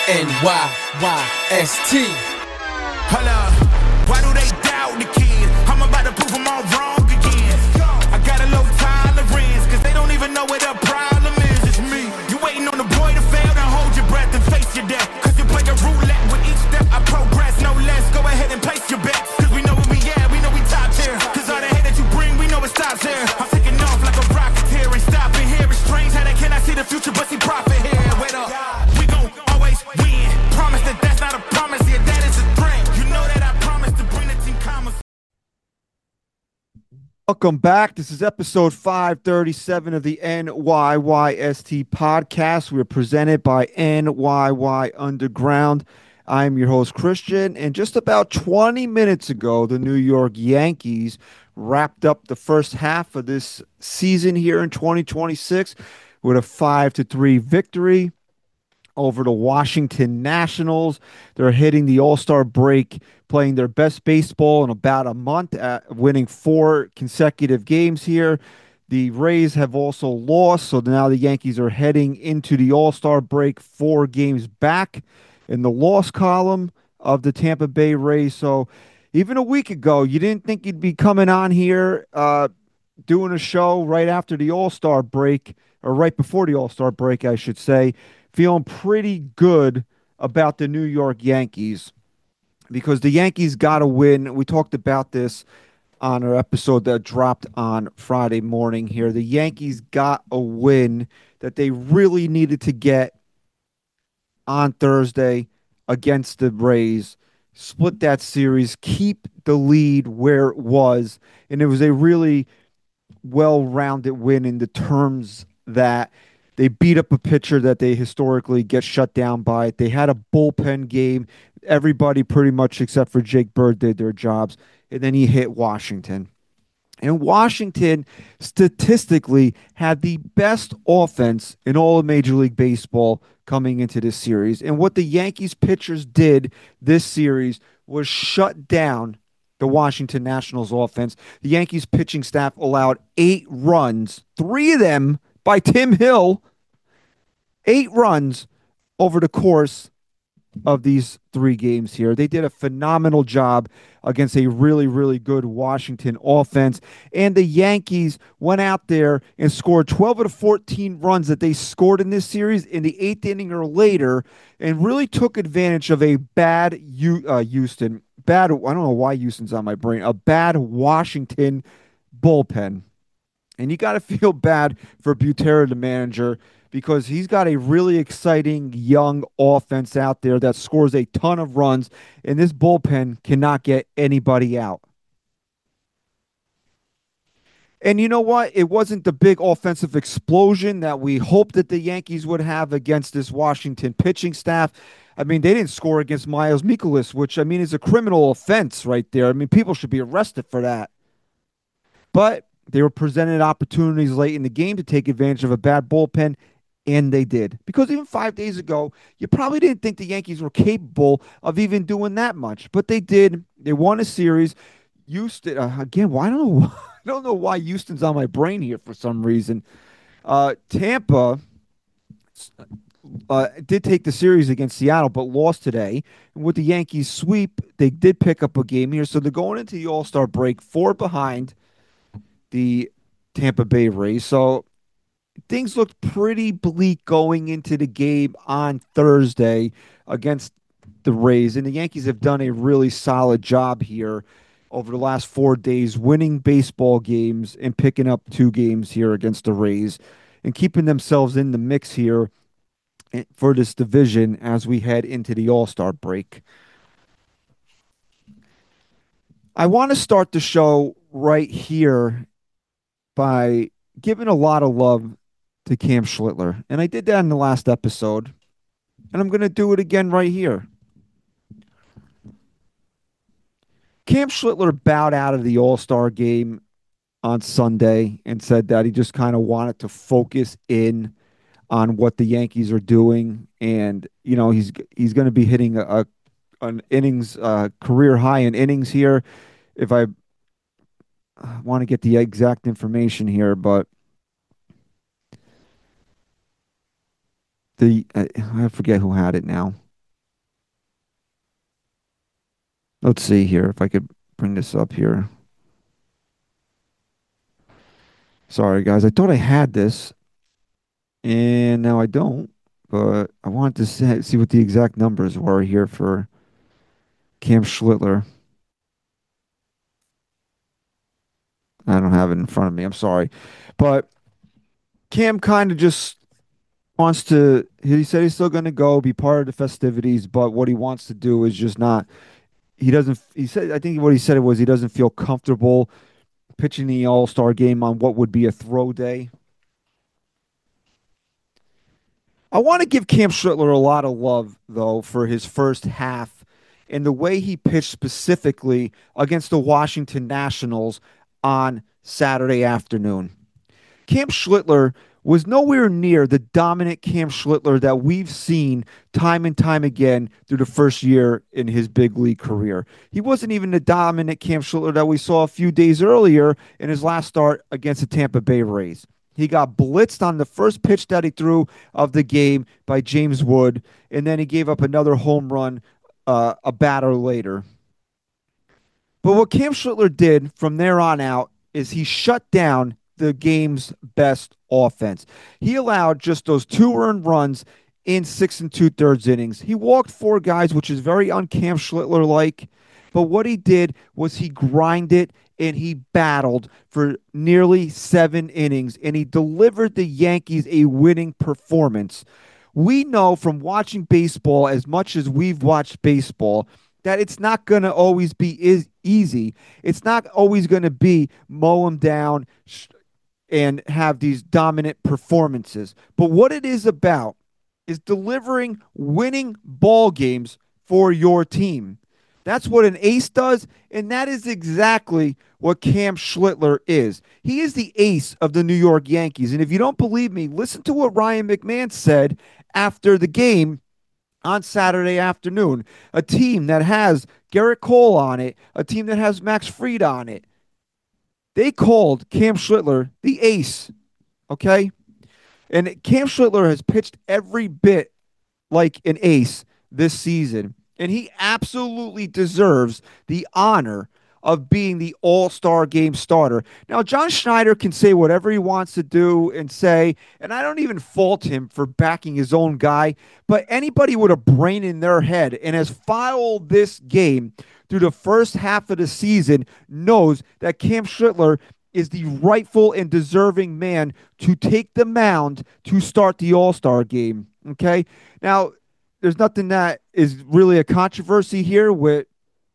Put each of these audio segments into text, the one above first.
NYYST. Hold up, why do they doubt the kid? I'm about to prove them all wrong again. I got a low tolerance, cause they don't even know what the problem is. It's me. You waiting on the boy to fail, then hold your breath and face your death. Cause you play a roulette with each step I progress, no less. Go ahead and place your bets, cause we know where we at, we know we top tier. Cause all the hate that you bring, we know it stops here. I'm taking off like a rocket here and stopping here. It's strange how they cannot see the future, but see profit here. Wait up, we gon' always win. Promise that that's not a promise, yeah, that is a threat. You know that I promise to bring the team commas. Welcome back. This is episode 537 of the NYYST podcast. We're presented by NYY Underground. I'm your host, Christian. And just about 20 minutes ago, the New York Yankees wrapped up the first half of this season here in 2026 with a 5-3 victory over the Washington Nationals. They're hitting the All-Star break, playing their best baseball in about a month, winning 4 consecutive games here. The Rays have also lost, so now the Yankees are heading into the All-Star break 4 games back in the loss column of the Tampa Bay Rays. So even a week ago, you didn't think you'd be coming on here doing a show right after the All-Star break, or right before the All-Star break, I should say, feeling pretty good about the New York Yankees, because the Yankees got to win. We talked about this on our episode that dropped on Friday morning here. The Yankees got a win that they really needed to get on Thursday against the Rays, split that series, keep the lead where it was, and it was a really well-rounded win in the terms that they beat up a pitcher that they historically get shut down by. They had a bullpen game. Everybody pretty much except for Jake Bird did their jobs. And then he hit Washington. And Washington statistically had the best offense in all of Major League Baseball coming into this series. And what the Yankees pitchers did this series was shut down the Washington Nationals offense. The Yankees pitching staff allowed 8 runs, 3 of them by Tim Hill, 8 runs over the course of these 3 games here. They did a phenomenal job against a really, really good Washington offense. And the Yankees went out there and scored 12 of the 14 runs that they scored in this series in the 8th inning or later, and really took advantage of a bad Houston. I don't know why Houston's on my brain. A bad Washington bullpen. And you got to feel bad for Butera, the manager, because he's got a really exciting young offense out there that scores a ton of runs, and this bullpen cannot get anybody out. And you know what? It wasn't the big offensive explosion that we hoped that the Yankees would have against this Washington pitching staff. I mean, they didn't score against Miles Mikolas, which, I mean, is a criminal offense right there. I mean, people should be arrested for that. But they were presented opportunities late in the game to take advantage of a bad bullpen, and they did. Because even 5 days ago, you probably didn't think the Yankees were capable of even doing that much. But they did. They won a series. Houston, again, I don't know why Houston's on my brain here for some reason. Tampa did take the series against Seattle, but lost today. And with the Yankees sweep, they did pick up a game here. So they're going into the All-Star break 4 behind the Tampa Bay Rays. So things looked pretty bleak going into the game on Thursday against the Rays. And the Yankees have done a really solid job here over the last 4 days, winning baseball games and picking up 2 games here against the Rays and keeping themselves in the mix here for this division as we head into the All-Star break. I want to start the show right here by giving a lot of love to Cam Schlittler. And I did that in the last episode, and I'm going to do it again right here. Cam Schlittler bowed out of the All-Star game on Sunday and said that he just kind of wanted to focus in on what the Yankees are doing. And, you know, he's going to be hitting an innings, career high in innings here. If I want to get the exact information here, but I forget who had it now. Let's see here if I could bring this up here. Sorry, guys. I thought I had this, and now I don't. But I wanted to see what the exact numbers were here for Cam Schlittler. I don't have it in front of me. I'm sorry. But Cam kind of just wants to, he said he's still going to go be part of the festivities, but what he wants to do is just not, he doesn't, he said, I think what he said was he doesn't feel comfortable pitching the All Star game on what would be a throw day. I want to give Cam Schlittler a lot of love, though, for his first half and the way he pitched specifically against the Washington Nationals on Saturday afternoon. Cam Schlittler was nowhere near the dominant Cam Schlittler that we've seen time and time again through the first year in his big league career. He wasn't even the dominant Cam Schlittler that we saw a few days earlier in his last start against the Tampa Bay Rays. He got blitzed on the first pitch that he threw of the game by James Wood, and then he gave up another home run a batter later. But what Cam Schlittler did from there on out is he shut down the game's best offense. He allowed just those two earned runs in 6 and 2/3 innings. He walked four guys, which is very un-Cam Schlittler like. But what he did was he grinded and he battled for nearly 7 innings and he delivered the Yankees a winning performance. We know from watching baseball as much as we've watched baseball that it's not going to always be easy. It's not always going to be mow them down and have these dominant performances. But what it is about is delivering winning ball games for your team. That's what an ace does, and that is exactly what Cam Schlittler is. He is the ace of the New York Yankees. And if you don't believe me, listen to what Ryan McMahon said after the game on Saturday afternoon. A team that has Garrett Cole on it, a team that has Max Fried on it. They called Cam Schlittler the ace, okay? And Cam Schlittler has pitched every bit like an ace this season. And he absolutely deserves the honor of being the All-Star game starter. Now, John Schneider can say whatever he wants to do and say, and I don't even fault him for backing his own guy, but anybody with a brain in their head and has followed this game through the first half of the season knows that Cam Schlittler is the rightful and deserving man to take the mound to start the All-Star game. Okay? Now, there's nothing that is really a controversy here with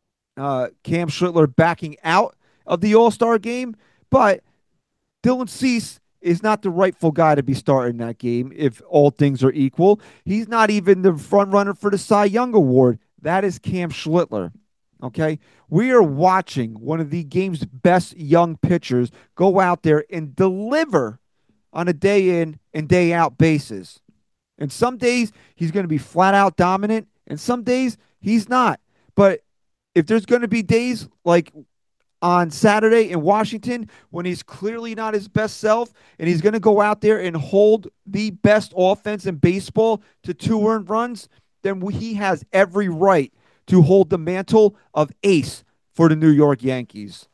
Cam Schlittler backing out of the All-Star game, but Dylan Cease is not the rightful guy to be starting that game if all things are equal. He's not even the front runner for the Cy Young Award. That is Cam Schlittler. Okay. We are watching one of the game's best young pitchers go out there and deliver on a day in and day out basis. And some days he's going to be flat out dominant, and some days he's not. But if there's going to be days like on Saturday in Washington when he's clearly not his best self and he's going to go out there and hold the best offense in baseball to two earned runs, then he has every right to hold the mantle of ace for the New York Yankees.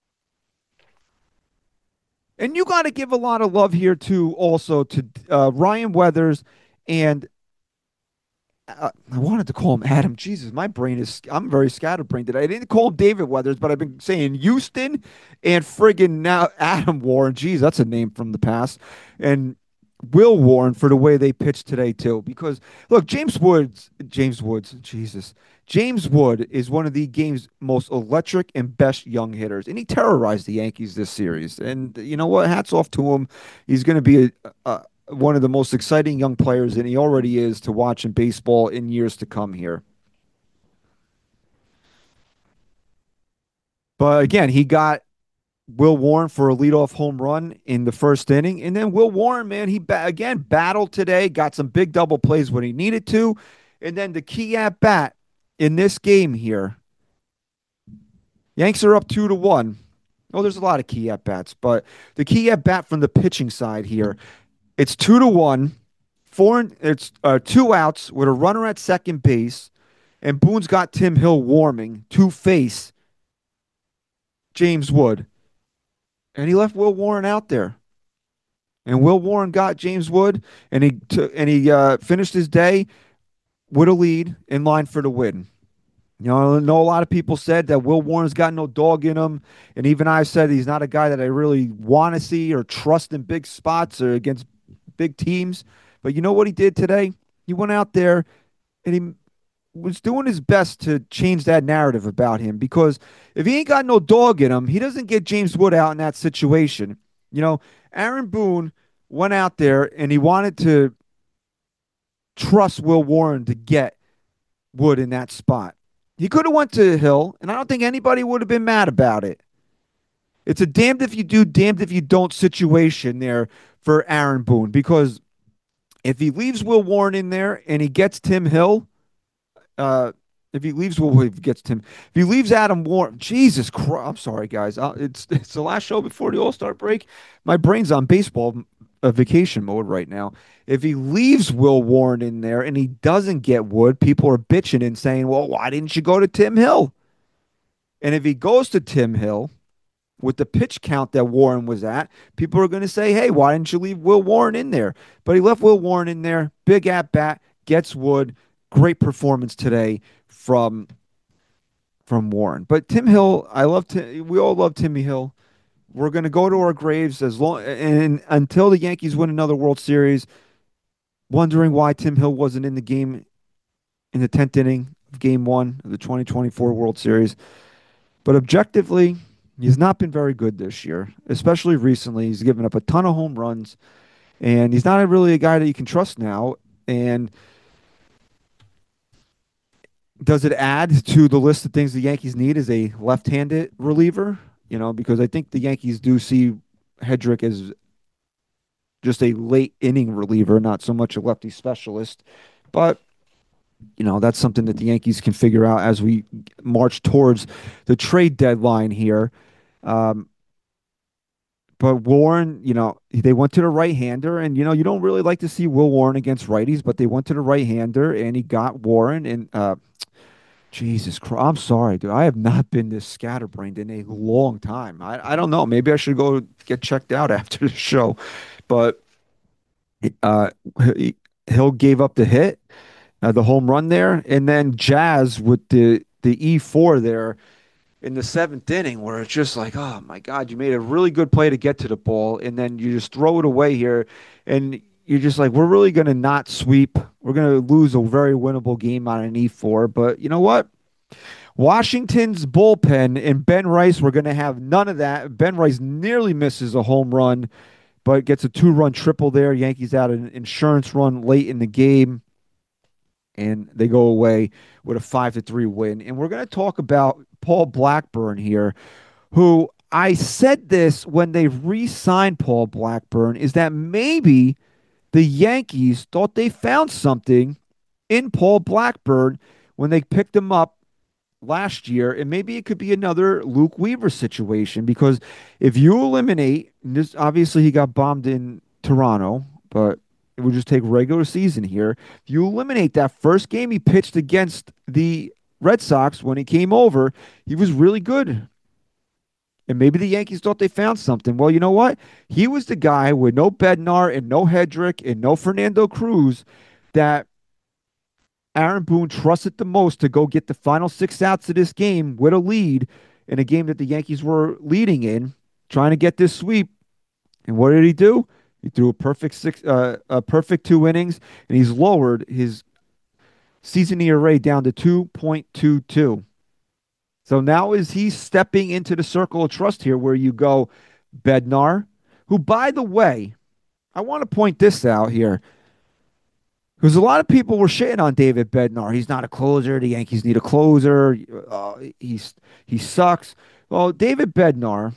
And you got to give a lot of love here too, also to Ryan Weathers and I wanted to call him Adam. Jesus, my brain is, I'm very scatterbrained today. I didn't call him David Weathers, but I've been saying Houston and friggin' now Adam Warren. Jeez, that's a name from the past. And Will Warren for the way they pitched today, too. Because, look, James Wood is one of the game's most electric and best young hitters. And he terrorized the Yankees this series. And you know what? Hats off to him. He's going to be one of the most exciting young players, and he already is, to watch in baseball in years to come here. But again, he got Will Warren for a leadoff home run in the first inning. And then Will Warren, man, he again battled today, got some big double plays when he needed to. And then the key at bat in this game here, Yanks are up 2-1. Oh, there's a lot of key at bats, but the key at bat from the pitching side here, it's 2-1. It's two outs with a runner at second base. and Boone's got Tim Hill warming to face James Wood, and he left Will Warren out there. And Will Warren got James Wood, and he finished his day with a lead in line for the win. You know, I know a lot of people said that Will Warren's got no dog in him, and even I said he's not a guy that I really want to see or trust in big spots or against big teams. But you know what he did today? He went out there and he was doing his best to change that narrative about him, because if he ain't got no dog in him, he doesn't get James Wood out in that situation. You know, Aaron Boone went out there and he wanted to trust Will Warren to get Wood in that spot. He could have went to Hill, and I don't think anybody would have been mad about it. It's a damned if you do, damned if you don't situation there for Aaron Boone, because if he leaves Will Warren in there and he gets Tim Hill, uh, if he leaves Will, if he gets Tim, if he leaves Adam Warren, Jesus Christ, I'm sorry, guys. It's the last show before the All Star break. My brain's on baseball vacation mode right now. If he leaves Will Warren in there and he doesn't get Wood, people are bitching and saying, "Well, why didn't you go to Tim Hill?" And if he goes to Tim Hill with the pitch count that Warren was at, people are going to say, "Hey, why didn't you leave Will Warren in there?" But he left Will Warren in there. Big at bat, gets Wood. Great performance today from Warren. But Tim Hill, I love Tim. We all love Timmy Hill. We're going to go to our graves as long and until the Yankees win another World Series, wondering why Tim Hill wasn't in the game in the 10th inning of Game 1 of the 2024 World Series. But objectively, he's not been very good this year, especially recently. He's given up a ton of home runs, and he's not really a guy that you can trust now. And does it add to the list of things the Yankees need as a left-handed reliever? You know, because I think the Yankees do see Hedrick as just a late inning reliever, not so much a lefty specialist. But, you know, that's something that the Yankees can figure out as we march towards the trade deadline here. Um, but Warren, you know, they went to the right-hander, and, you know, you don't really like to see Will Warren against righties, but they went to the right-hander, and he got Warren, and Jesus Christ. I'm sorry, dude. I have not been this scatterbrained in a long time. I don't know. Maybe I should go get checked out after the show. But uh, Hill gave up the hit, the home run there. And then Jazz with the E4 there in the seventh inning, where it's just like, oh, my God, you made a really good play to get to the ball. And then you just throw it away here. And you're just like, we're really going to not sweep. We're going to lose a very winnable game on an E4. But you know what? Washington's bullpen and Ben Rice, we're going to have none of that. Ben Rice nearly misses a home run, but gets a two-run triple there. Yankees out an insurance run late in the game, and they go away with a 5-3 win. And we're going to talk about Paul Blackburn here, who I said this when they re-signed Paul Blackburn, is that maybe the Yankees thought they found something in Paul Blackburn when they picked him up last year, and maybe it could be another Luke Weaver situation, because if you eliminate this, obviously he got bombed in Toronto, but it would just take regular season here. If you eliminate that first game he pitched against the Red Sox when he came over, he was really good. And maybe the Yankees thought they found something. Well, you know what? He was the guy with no Bednar and no Hedrick and no Fernando Cruz that Aaron Boone trusted the most to go get the final 6 outs of this game with a lead in a game that the Yankees were leading in, trying to get this sweep. And what did he do? He threw a perfect 2 innings, and he's lowered his season ERA down to 2.22. So now is he stepping into the circle of trust here, where you go Bednar, who, by the way, I want to point this out here, because a lot of people were shitting on David Bednar. He's not a closer. The Yankees need a closer. He sucks. Well, David Bednar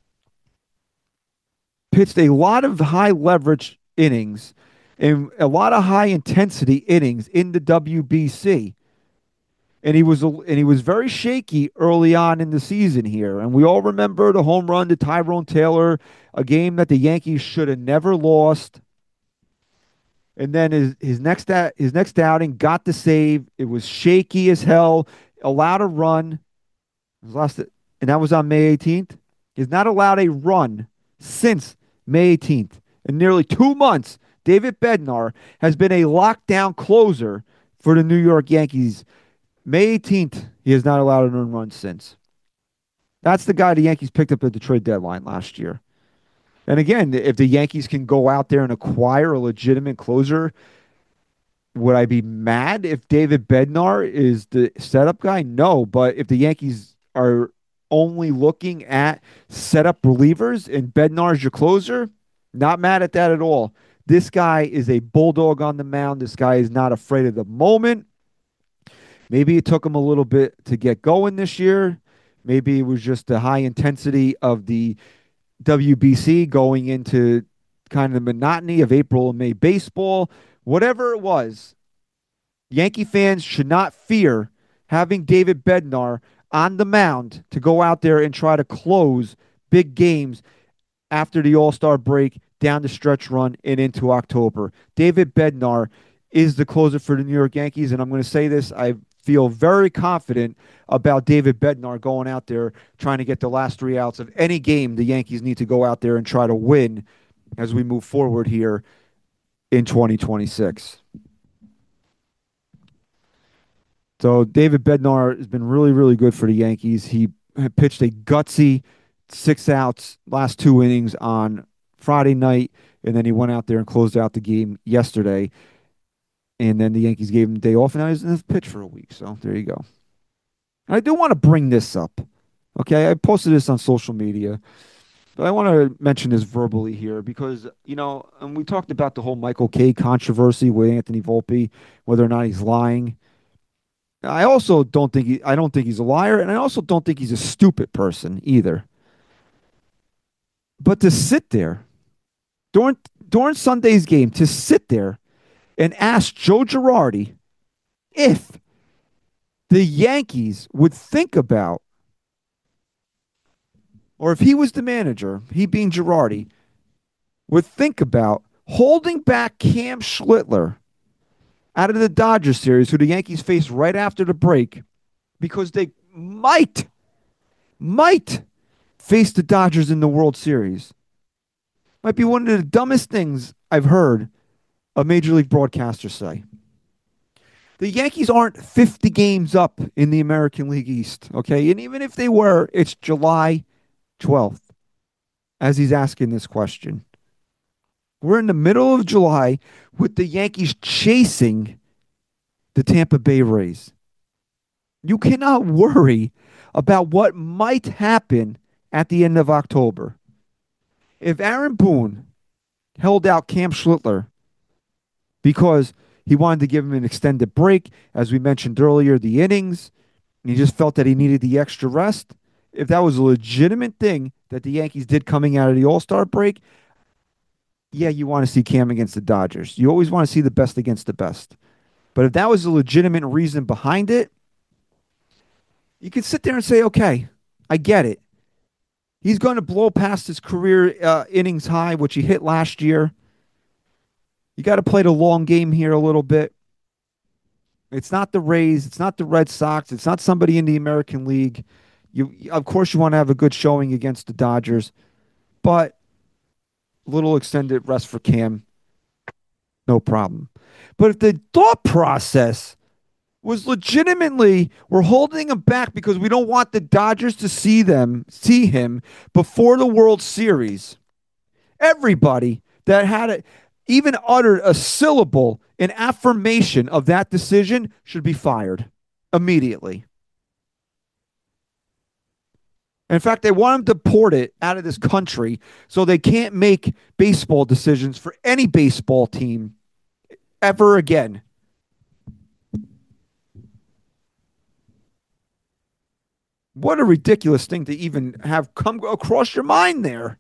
pitched a lot of high leverage innings and a lot of high intensity innings in the WBC. And he was very shaky early on in the season here. And we all remember the home run to Tyrone Taylor, a game that the Yankees should have never lost. And then his next outing got the save. It was shaky as hell. Allowed a run. Lost it, and that was on May 18th. He's not allowed a run since May 18th. In nearly 2 months, David Bednar has been a lockdown closer for the New York Yankees. May 18th, he has not allowed an earned run since. That's the guy the Yankees picked up at the trade deadline last year. And again, if the Yankees can go out there and acquire a legitimate closer, would I be mad if David Bednar is the setup guy? No, but if the Yankees are only looking at setup relievers and Bednar's your closer, not mad at that at all. This guy is a bulldog on the mound. This guy is not afraid of the moment. Maybe it took him a little bit to get going this year. Maybe it was just the high intensity of the WBC going into kind of the monotony of April and May baseball. Whatever it was, Yankee fans should not fear having David Bednar on the mound to go out there and try to close big games after the All Star break, down the stretch run, and into October. David Bednar is the closer for the New York Yankees, and I'm going to say this. I feel very confident about David Bednar going out there trying to get the last three outs of any game the Yankees need to go out there and try to win as we move forward here in 2026. So David Bednar has been really, really good for the Yankees. He pitched a gutsy 6 outs last 2 innings on Friday night, and then he went out there and closed out the game yesterday. And then the Yankees gave him a day off, and now he's in the pitch for a week. So there you go. I do want to bring this up. Okay, I posted this on social media, but I want to mention this verbally here because, and we talked about the whole Michael Kay controversy with Anthony Volpe, whether or not he's lying. I also don't think he's a liar, and I also don't think he's a stupid person either. But to sit there during Sunday's game, to sit there and ask Joe Girardi if the Yankees would think about, or if he was the manager, he being Girardi, would think about holding back Cam Schlittler out of the Dodgers series, who the Yankees face right after the break, because they might face the Dodgers in the World Series. Might be one of the dumbest things I've heard a major league broadcaster say. The Yankees aren't 50 games up in the American League East, okay? And even if they were, it's July 12th as he's asking this question. We're in the middle of July with the Yankees chasing the Tampa Bay Rays. You cannot worry about what might happen at the end of October. If Aaron Boone held out Cam Schlittler because he wanted to give him an extended break, as we mentioned earlier, the innings, and he just felt that he needed the extra rest, if that was a legitimate thing that the Yankees did coming out of the All-Star break, yeah, you want to see Cam against the Dodgers. You always want to see the best against the best. But if that was a legitimate reason behind it, you could sit there and say, okay, I get it. He's going to blow past his career innings high, which he hit last year. You got to play the long game here a little bit. It's not the Rays. It's not the Red Sox. It's not somebody in the American League. Of course, you want to have a good showing against the Dodgers, but a little extended rest for Cam, no problem. But if the thought process was legitimately, we're holding him back because we don't want the Dodgers to see him before the World Series, everybody that had it, even uttered a syllable in affirmation of that decision should be fired immediately. In fact, they want him deported out of this country so they can't make baseball decisions for any baseball team ever again. What a ridiculous thing to even have come across your mind there.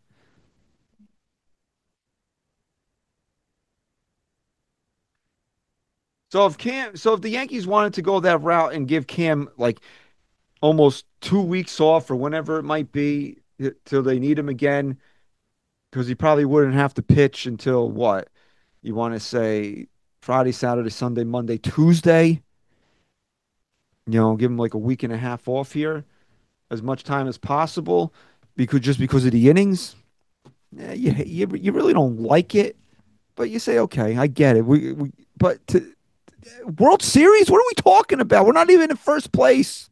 So if the Yankees wanted to go that route and give Cam like almost 2 weeks off or whenever it might be till they need him again, because he probably wouldn't have to pitch until what? You want to say Friday, Saturday, Sunday, Monday, Tuesday. Give him like a week and a half off here, as much time as possible, because of the innings. You really don't like it, but you say, okay, I get it. But World Series, what are we talking about? We're not even in first place.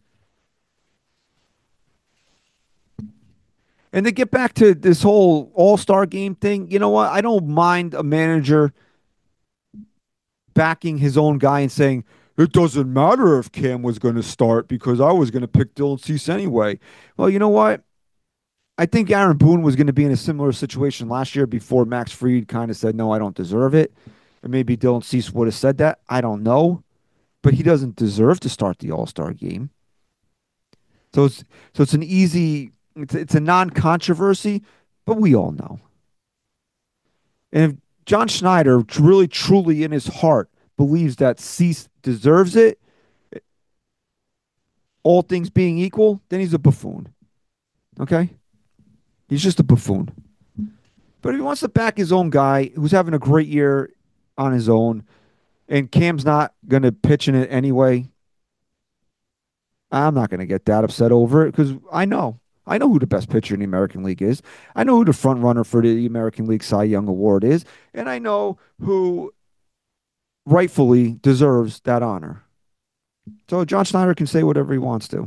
And to get back to this whole All-Star game thing, you know what? I don't mind a manager backing his own guy and saying, it doesn't matter if Cam was going to start because I was going to pick Dylan Cease anyway. Well, you know what? I think Aaron Boone was going to be in a similar situation last year before Max Fried kind of said, no, I don't deserve it. And maybe Dylan Cease would have said that. I don't know. But he doesn't deserve to start the All-Star game. So it's an easy, it's a non-controversy, but we all know. And if John Schneider really, truly in his heart believes that Cease deserves it, all things being equal, then he's a buffoon. Okay? He's just a buffoon. But if he wants to back his own guy who's having a great year on his own, and Cam's not going to pitch in it anyway, I'm not going to get that upset over it because I know. I know who the best pitcher in the American League is. I know who the front runner for the American League Cy Young Award is. And I know who rightfully deserves that honor. So John Schneider can say whatever he wants to.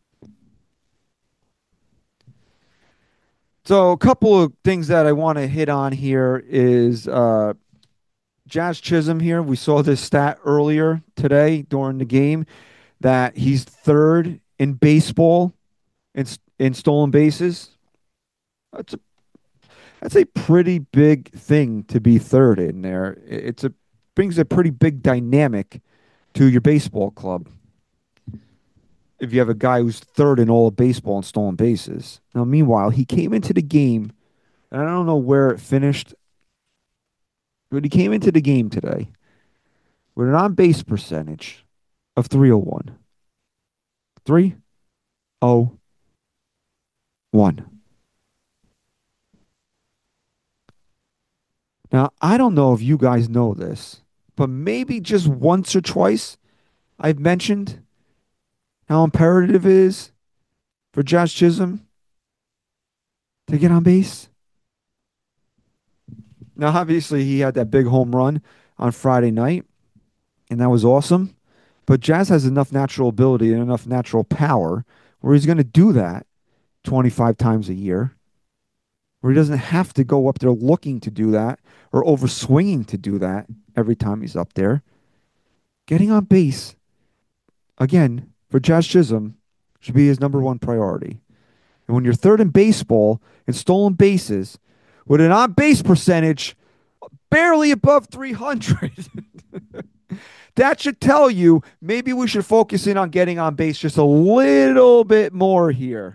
So a couple of things that I want to hit on here is Jazz Chisholm here. We saw this stat earlier today during the game that he's third in baseball in stolen bases. That's a pretty big thing to be third in there. Brings a pretty big dynamic to your baseball club. If you have a guy who's third in all of baseball in stolen bases. Now, meanwhile, he came into the game, and I don't know where it finished, but he came into the game today with an on-base percentage of 301. 301. Now, I don't know if you guys know this, but maybe just once or twice I've mentioned how imperative it is for Jazz Chisholm to get on base. Now, obviously, he had that big home run on Friday night, and that was awesome. But Jazz has enough natural ability and enough natural power where he's going to do that 25 times a year, where he doesn't have to go up there looking to do that or over swinging to do that every time he's up there. Getting on base, again, for Jazz Chisholm should be his number one priority. And when you're third in baseball in stolen bases with an on-base percentage barely above 300, that should tell you maybe we should focus in on getting on base just a little bit more here.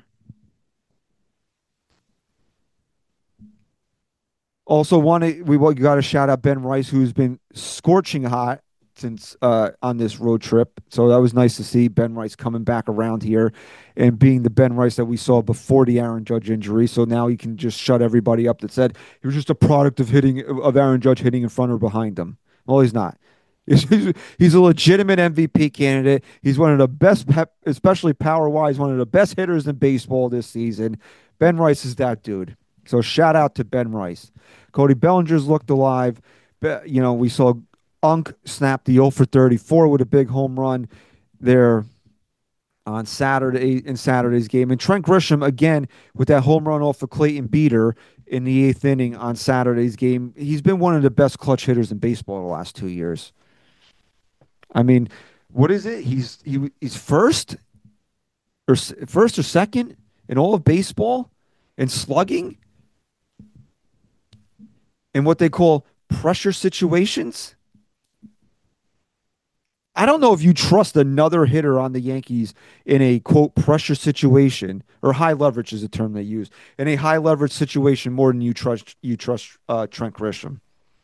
Also, we got to shout out Ben Rice, who's been scorching hot since on this road trip. So that was nice to see Ben Rice coming back around here and being the Ben Rice that we saw before the Aaron Judge injury. So now he can just shut everybody up that said he was just a product of Aaron Judge hitting in front or behind him. Well, he's not. He's a legitimate MVP candidate. He's one of the best, especially power-wise, one of the best hitters in baseball this season. Ben Rice is that dude. So shout out to Ben Rice. Cody Bellinger's looked alive. We saw Unk snap the 0 for 34 with a big home run there on Saturday in Saturday's game. And Trent Grisham, again, with that home run off of Clayton Beeter in the 8th inning on Saturday's game. He's been one of the best clutch hitters in baseball the last 2 years. I mean, what is it? He's first or second in all of baseball in slugging in what they call pressure situations. I don't know if you trust another hitter on the Yankees in a, quote, pressure situation, or high leverage is a term they use, in a high leverage situation more than you trust Trent Grisham.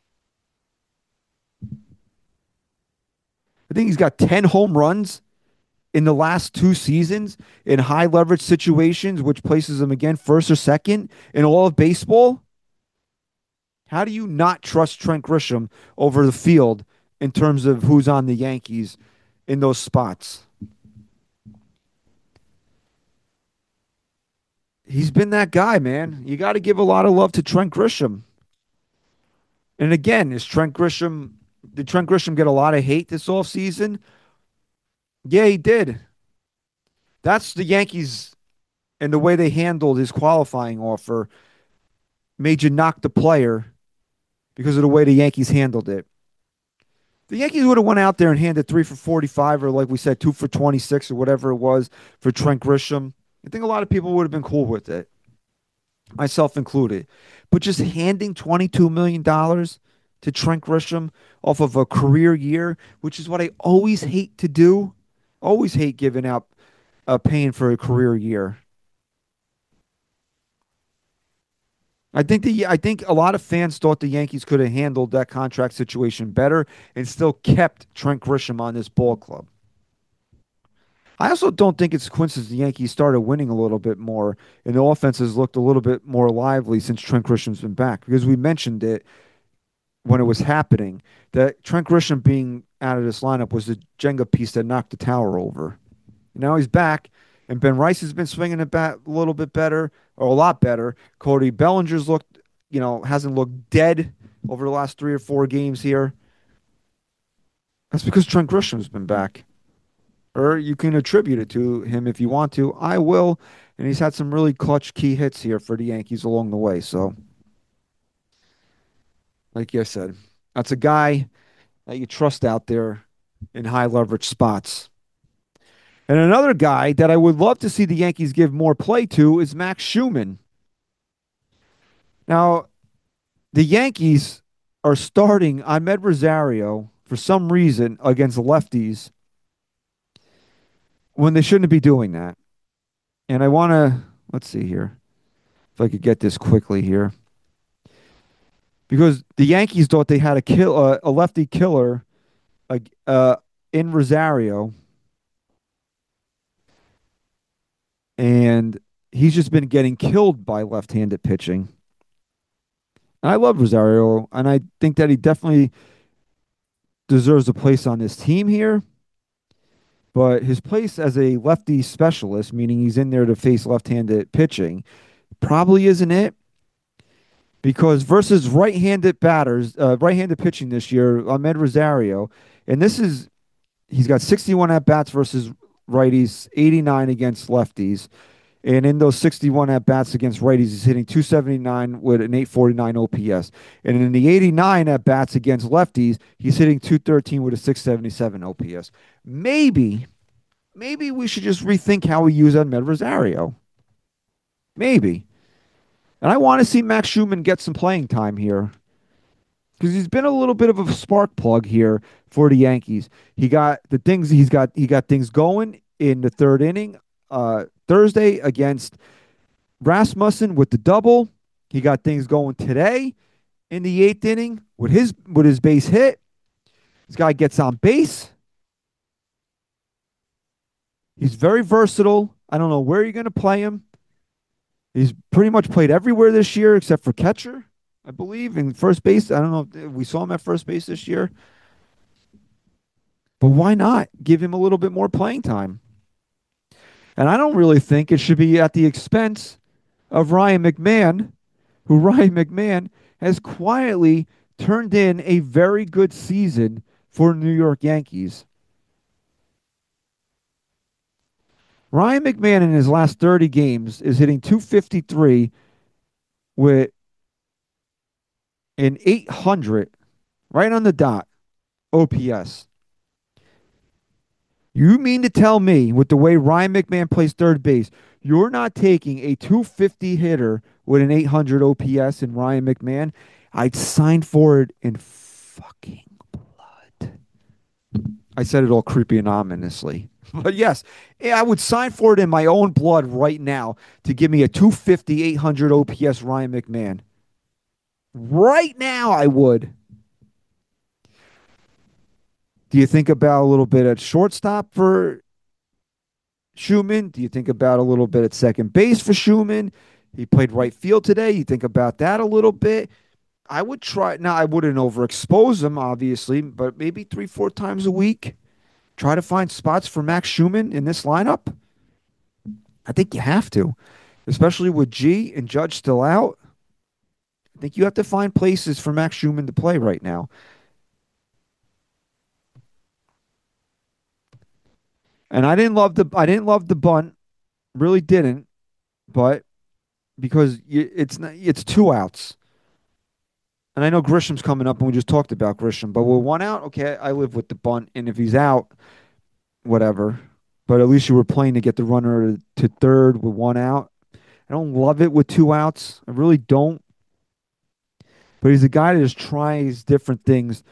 I think he's got 10 home runs in the last 2 seasons in high leverage situations, which places him again first or second in all of baseball. How do you not trust Trent Grisham over the field in terms of who's on the Yankees in those spots? He's been that guy, man. You got to give a lot of love to Trent Grisham. And again, did Trent Grisham get a lot of hate this offseason? Yeah, he did. That's the Yankees and the way they handled his qualifying offer made you knock the player because of the way the Yankees handled it. The Yankees would have went out there and handed 3 for 45, or like we said, 2 for 26, or whatever it was for Trent Grisham. I think a lot of people would have been cool with it, myself included. But just handing $22 million to Trent Grisham off of a career year, which is what I always hate to do, always hate giving out paying for a career year. I think a lot of fans thought the Yankees could have handled that contract situation better and still kept Trent Grisham on this ball club. I also don't think it's a coincidence the Yankees started winning a little bit more and the offense has looked a little bit more lively since Trent Grisham's been back, because we mentioned it when it was happening that Trent Grisham being out of this lineup was the Jenga piece that knocked the tower over. Now he's back, and Ben Rice has been swinging it back a little bit better, or a lot better. Cody Bellinger's looked, hasn't looked dead over the last 3 or 4 games here. That's because Trent Grisham's been back. Or you can attribute it to him if you want to. I will. And he's had some really clutch key hits here for the Yankees along the way. So, like I said, that's a guy that you trust out there in high leverage spots. And another guy that I would love to see the Yankees give more play to is Max Schumann. Now, the Yankees are starting Ahmed Rosario for some reason against lefties when they shouldn't be doing that. And I want to, let's see here, if I could get this quickly here. Because the Yankees thought they had a lefty killer uh, in Rosario. And he's just been getting killed by left-handed pitching. And I love Rosario, and I think that he definitely deserves a place on this team here. But his place as a lefty specialist, meaning he's in there to face left-handed pitching, probably isn't it. Because versus right-handed batters, right-handed pitching this year, Ahmed Rosario, and he's got 61 at-bats versus righties, 89 against lefties. And in those 61 at-bats against righties, he's hitting 279 with an 849 OPS. And in the 89 at-bats against lefties, he's hitting 213 with a 677 OPS. Maybe we should just rethink how we use Ahmed Rosario. Maybe. And I want to see Max Schumann get some playing time here, because he's been a little bit of a spark plug here for the Yankees. He got things going in the third inning Thursday against Rasmussen with the double. He got things going today in the eighth inning with his base hit. This guy gets on base. He's very versatile. I don't know where you're going to play him. He's pretty much played everywhere this year except for catcher, I believe, in first base. I don't know if we saw him at first base this year. But why not give him a little bit more playing time? And I don't really think it should be at the expense of Ryan McMahon, who Ryan McMahon has quietly turned in a very good season for New York Yankees. Ryan McMahon in his last 30 games is hitting 253 with an 800 right on the dot OPS. You mean to tell me, with the way Ryan McMahon plays third base, you're not taking a 250 hitter with an 800 OPS in Ryan McMahon? I'd sign for it in fucking blood. I said it all creepy and ominously. But yes, I would sign for it in my own blood right now to give me a 250, 800 OPS Ryan McMahon. Right now, I would. Do you think about a little bit at shortstop for Schumann? Do you think about a little bit at second base for Schumann? He played right field today. You think about that a little bit. I would try. Now, I wouldn't overexpose him, obviously, but maybe three, four times a week. Try to find spots for Max Schumann in this lineup. I think you have to, especially with G and Judge still out. I think you have to find places for Max Schumann to play right now. And I didn't love the bunt, really didn't, but because it's two outs. And I know Grisham's coming up, and we just talked about Grisham. But with one out, okay, I live with the bunt. And if he's out, whatever. But at least you were playing to get the runner to third with one out. I don't love it with two outs. I really don't. But he's a guy that just tries different things.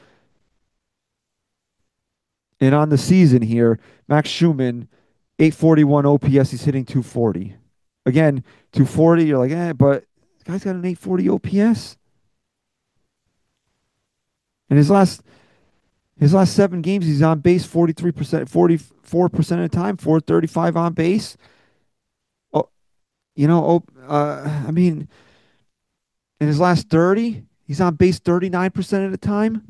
And on the season here, Max Schumann, 841 OPS, he's hitting 240. Again, 240, you're like, but the guy's got an 840 OPS. And his last 7 games, he's on base 43%, 44% of the time, 435 on base. Oh, I mean, in his last 30, he's on base 39% of the time.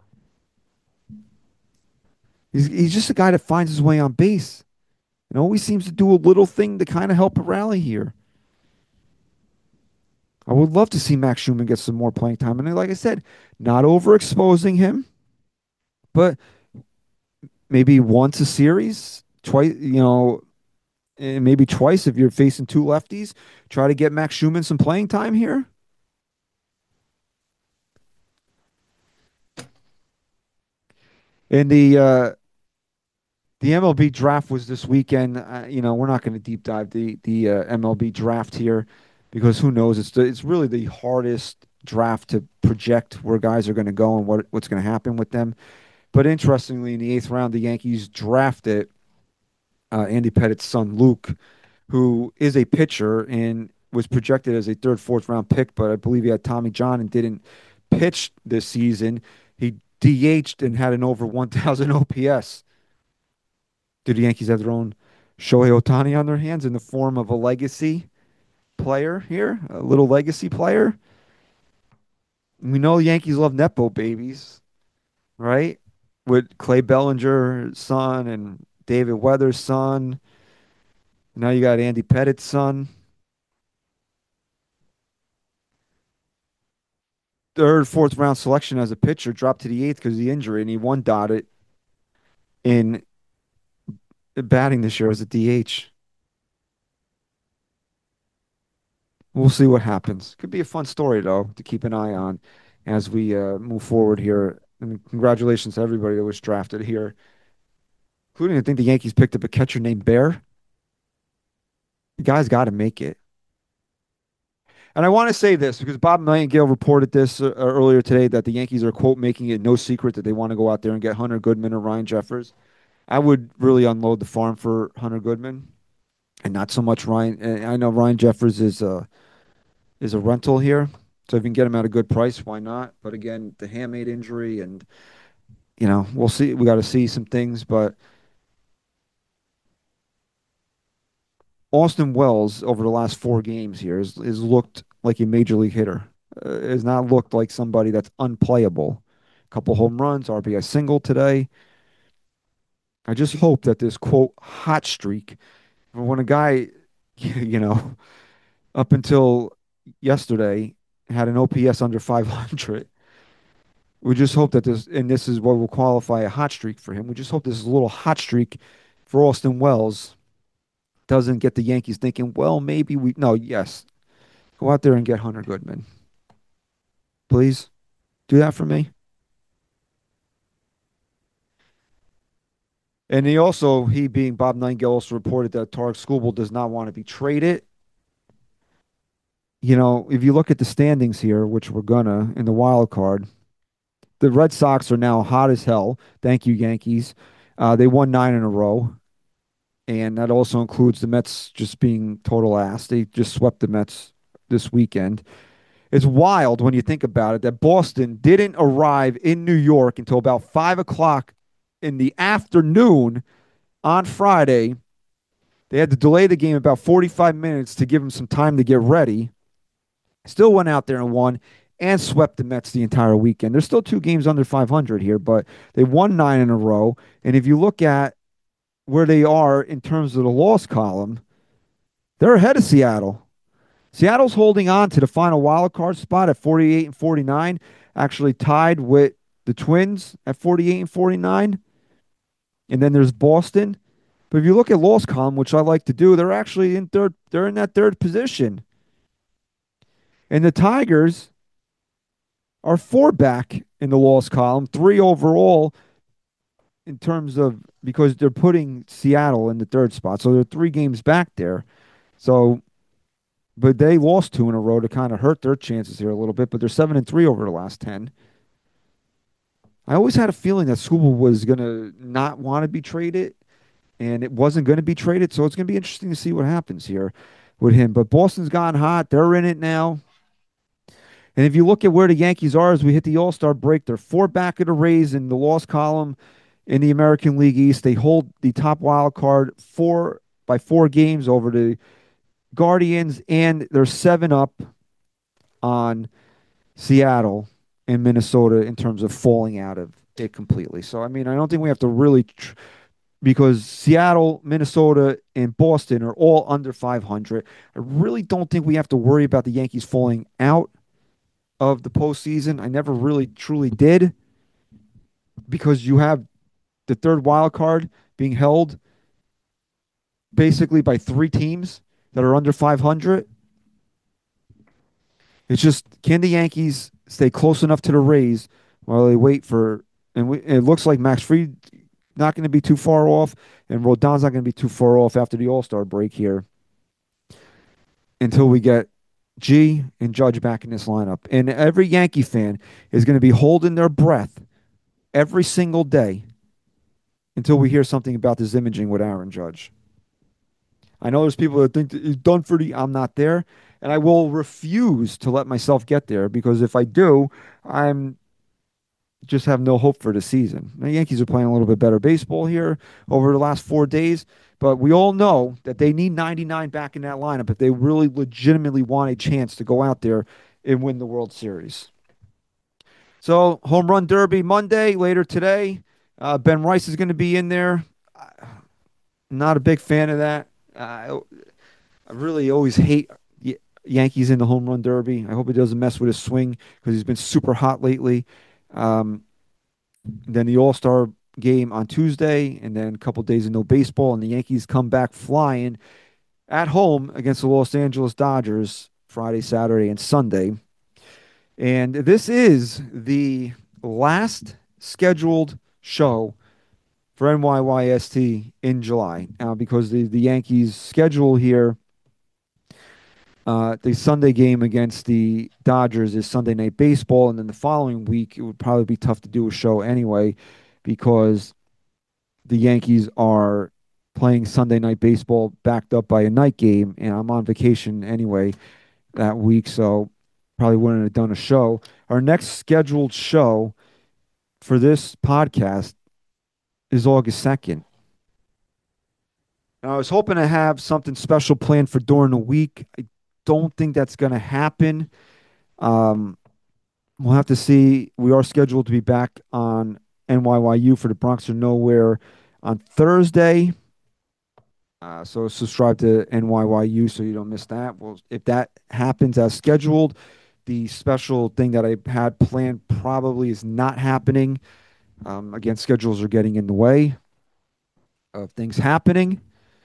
He's just a guy that finds his way on base and always seems to do a little thing to kind of help a rally here. I would love to see Max Schumann get some more playing time. And like I said, not overexposing him, but maybe once a series, twice, and maybe twice if you're facing two lefties. Try to get Max Schumann some playing time here. And the MLB draft was this weekend. We're not going to deep dive the MLB draft here because who knows? It's really the hardest draft to project where guys are going to go and what's going to happen with them. But interestingly, in the eighth round, the Yankees drafted Andy Pettit's son Luke, who is a pitcher and was projected as a third, fourth round pick. But I believe he had Tommy John and didn't pitch this season. He DH'd and had an over 1,000 OPS. Do the Yankees have their own Shohei Ohtani on their hands in the form of a legacy player here, a little legacy player? We know the Yankees love Nepo babies, right? With Clay Bellinger's son and David Weather's son. Now you got Andy Pettit's son. Third, fourth round selection as a pitcher dropped to the eighth because of the injury, and he one dotted in batting this year as a DH. We'll see what happens. Could be a fun story, though, to keep an eye on as we move forward here. And congratulations to everybody that was drafted here, including I think the Yankees picked up a catcher named Bear. The guy's got to make it. And I want to say this because Bob Nightingale reported this earlier today that the Yankees are, quote, making it no secret that they want to go out there and get Hunter Goodman or Ryan Jeffers. I would really unload the farm for Hunter Goodman and not so much Ryan. I know Ryan Jeffers is a rental here. So if you can get him at a good price, why not? But again, the hamate injury and, we'll see. We got to see some things. But Austin Wells over the last 4 games here has looked like a major league hitter. Has not looked like somebody that's unplayable. A couple home runs, RBI single today. I just hope that this, quote, hot streak, when a guy, you know, up until yesterday had an OPS under 500. We just hope that this is what will qualify a hot streak for him. We just hope this is a little hot streak for Austin Wells doesn't get the Yankees thinking, well, maybe no, yes, go out there and get Hunter Goodman. Please do that for me. And he being Bob Nightingale, also reported that Tarek Skubal does not want to be traded. If you look at the standings here, which we're gonna in the wild card, the Red Sox are now hot as hell. Thank you, Yankees. They won 9 in a row, and that also includes the Mets just being total ass. They just swept the Mets this weekend. It's wild when you think about it that Boston didn't arrive in New York until about 5 o'clock in the afternoon on Friday. They had to delay the game about 45 minutes to give them some time to get ready. Still went out there and won and swept the Mets the entire weekend. They're still 2 games under 500 here, but they won 9 in a row. And if you look at where they are in terms of the loss column, they're ahead of Seattle. Seattle's holding on to the final wild card spot at 48 and 49, actually tied with the Twins at 48 and 49. And then there's Boston. But if you look at loss column, which I like to do, they're actually in third. They're in that third position. And the Tigers are 4 back in the loss column, 3 overall in terms of because they're putting Seattle in the third spot. So they're 3 games back there. So, but they lost 2 in a row to kind of hurt their chances here a little bit. But they're 7-3 over the last 10. I always had a feeling that Skubal was gonna not want to be traded, and it wasn't going to be traded. So it's going to be interesting to see what happens here with him. But Boston's gone hot; they're in it now. And if you look at where the Yankees are as we hit the All Star break, they're 4 back of the Rays in the loss column in the American League East. They hold the top wild card by 4 games over the Guardians, and they're 7 up on Seattle and Minnesota in terms of falling out of it completely. So, I mean, I don't think we have to really, because Seattle, Minnesota, and Boston are all under 500. I really don't think we have to worry about the Yankees falling out of the postseason. I never really truly did because you have the third wild card being held basically by 3 teams that are under 500. It's just, can the Yankees stay close enough to the Rays while they wait for, it looks like Max Fried not going to be too far off, and Rodon's not going to be too far off after the All-Star break here until we get G and Judge back in this lineup. And every Yankee fan is going to be holding their breath every single day until we hear something about this imaging with Aaron Judge. I know there's people that think that he's done for the. I'm not there, and I will refuse to let myself get there because if I do, I'm just have no hope for the season. The Yankees are playing a little bit better baseball here over the last 4 days, but we all know that they need 99 back in that lineup if they really legitimately want a chance to go out there and win the World Series. So, home run derby Monday later today. Ben Rice is going to be in there. Not a big fan of that. I really always hate Yankees in the home run derby. I hope he doesn't mess with his swing because he's been super hot lately. Then the All-Star game on Tuesday, and then a couple days of no baseball, and the Yankees come back flying at home against the Los Angeles Dodgers Friday, Saturday, and Sunday. And this is the last scheduled show for NYYST in July because the Yankees schedule here, the Sunday game against the Dodgers is Sunday Night Baseball, and then the following week it would probably be tough to do a show anyway because the Yankees are playing Sunday Night Baseball backed up by a night game, and I'm on vacation anyway that week, so probably wouldn't have done a show. Our next scheduled show for this podcast is August 2nd. Now, I was hoping to have something special planned for during the week. I don't think that's going to happen. We'll have to see. We are scheduled to be back on NYYU for the Bronx or Nowhere on Thursday. So subscribe to NYYU so you don't miss that. Well, if that happens as scheduled, the special thing that I had planned probably is not happening. Again, schedules are getting in the way of things happening.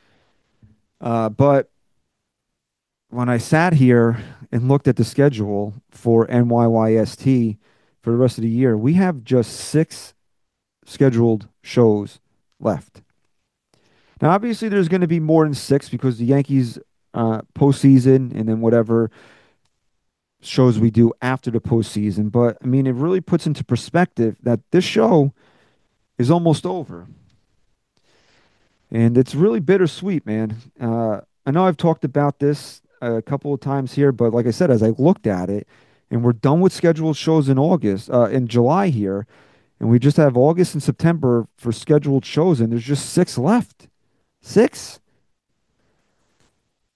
But when I sat here and looked at the schedule for NYYST for the rest of the year, we have just 6 scheduled shows left. Now, obviously, there's going to be more than 6 because the Yankees postseason and then whatever shows we do after the postseason. But, I mean, it really puts into perspective that this show is almost over. And it's really bittersweet, man. I know I've talked about this a couple of times here, but like I said, as I looked at it, and we're done with scheduled shows in July here, and we just have August and September for scheduled shows, and there's just 6 left. 6.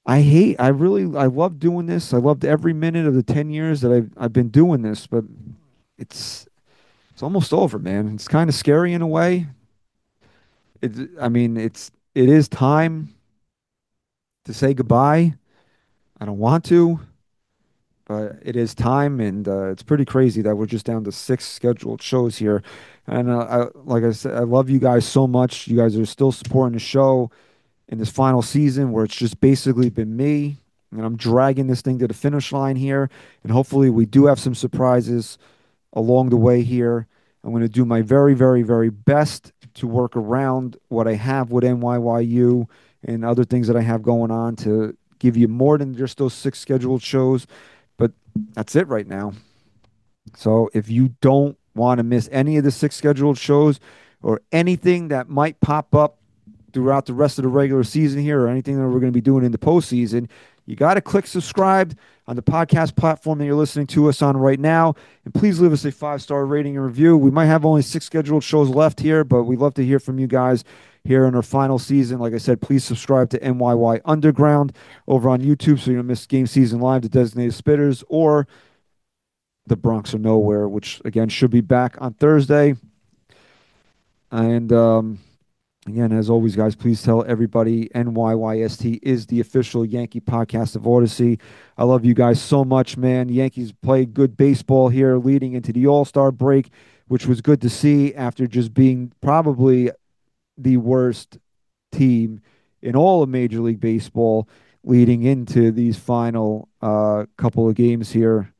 I love doing this. I loved every minute of the 10 years that I've been doing this, but it's it's almost over, man. It's kind of scary in a way. I mean, it is time to say goodbye. I don't want to, but it is time, and it's pretty crazy that we're just down to six scheduled shows here. And like I said, I love you guys so much. You guys are still supporting the show in this final season, where it's just basically been me, and I'm dragging this thing to the finish line here. And hopefully, we do have some surprises along the way here. I'm going to do my very, very, very best to work around what I have with NYYU and other things that I have going on to give you more than just those six scheduled shows. But that's it right now. So if you don't want to miss any of the six scheduled shows or anything that might pop up throughout the rest of the regular season here or anything that we're going to be doing in the postseason, you got to click subscribe on the podcast platform that you're listening to us on right now. And please leave us a 5-star rating and review. We might have only six scheduled shows left here, but we'd love to hear from you guys here in our final season. Like I said, please subscribe to NYY Underground over on YouTube so you don't miss Game Season Live, the Designated Spitters, or the Bronx or Nowhere, which again should be back on Thursday. And again, as always, guys, please tell everybody NYYST is the official Yankee podcast of Odyssey. I love you guys so much, man. Yankees played good baseball here leading into the All-Star break, which was good to see after just being probably the worst team in all of Major League Baseball leading into these final couple of games here.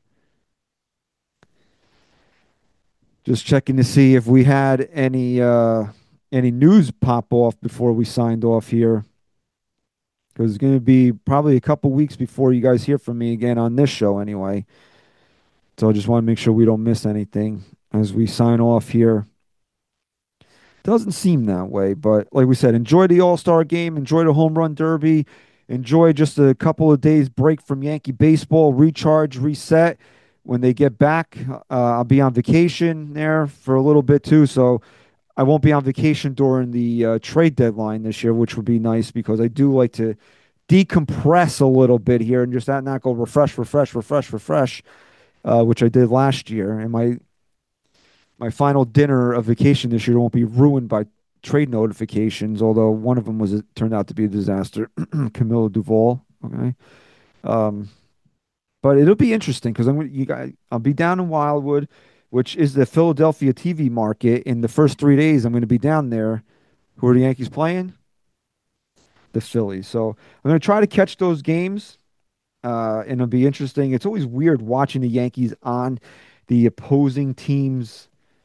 Just checking to see if we had any news pop off before we signed off here, because it's going to be probably a couple weeks before you guys hear from me again on this show anyway. So I just want to make sure we don't miss anything as we sign off here. Doesn't seem that way, but like we said, enjoy the All-Star game, enjoy the home run derby, enjoy just a couple of days break from Yankee baseball, recharge, reset. When they get back, I'll be on vacation there for a little bit too, so I won't be on vacation during the trade deadline this year, which would be nice because I do like to decompress a little bit here and just not go refresh, refresh, refresh, refresh, which I did last year. And my final dinner of vacation this year won't be ruined by trade notifications, although one of them turned out to be a disaster. Camilla Duvall. Okay. Um, but it'll be interesting because I'll be down in Wildwood, which is the Philadelphia TV market. In the first 3 days, I'm going to be down there. Who are the Yankees playing? The Phillies. So I'm going to try to catch those games, and it'll be interesting. It's always weird watching the Yankees on the opposing team's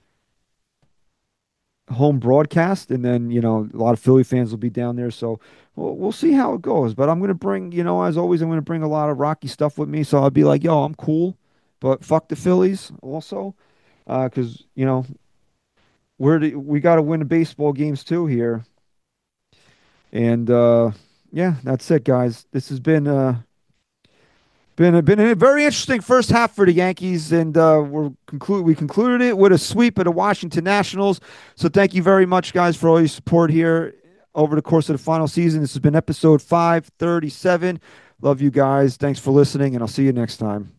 home broadcast, and then a lot of Philly fans will be down there. So we'll see how it goes. But I'm going to bring, as always, I'm going to bring a lot of Rocky stuff with me. So I'll be like, yo, I'm cool, but fuck the Phillies also. Because we got to win the baseball games too here, and yeah, that's it, guys. This has been a very interesting first half for the Yankees, and we concluded it with a sweep of the Washington Nationals. So thank you very much, guys, for all your support here over the course of the final season. This has been episode 537. Love you guys. Thanks for listening, and I'll see you next time.